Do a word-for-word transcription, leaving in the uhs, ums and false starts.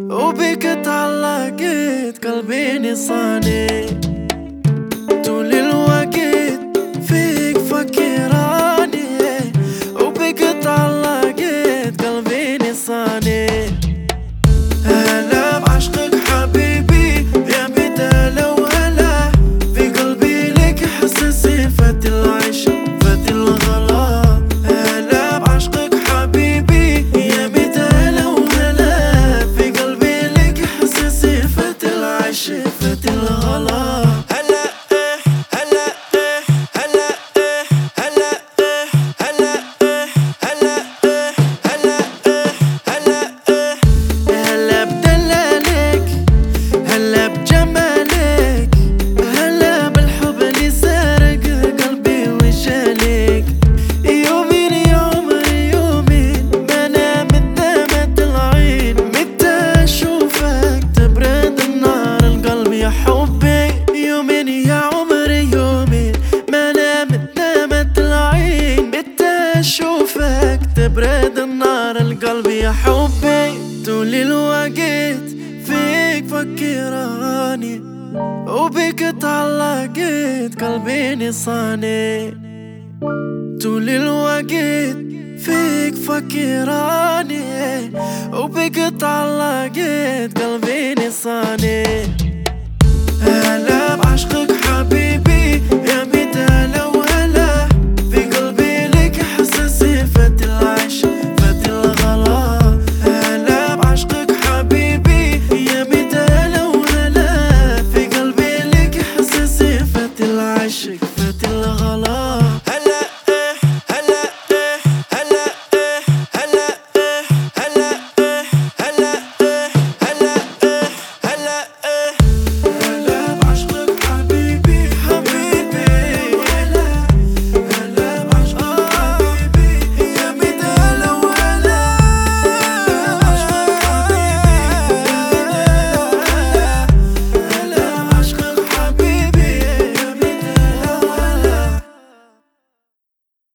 وبك تعلقت قلبي نصاني طول الوقت فيك فكراني وبك تعلقت قلبي نصاني. هلا بعشقك حبيبي يا بدالة وهلا في قلبي لك حس صفة العيش فات الغلا. هلا بعشقك حبيبي يا بدالة وهلا في قلبي لك حس صفة العيش فات الغلا. اشوفك تبرد النار القلب يا حبي طول الوقت فيك فكراني وبك تعلقت قلبي نصاني. طول الوقت فيك فكراني وبك تعلقت قلبي نصاني.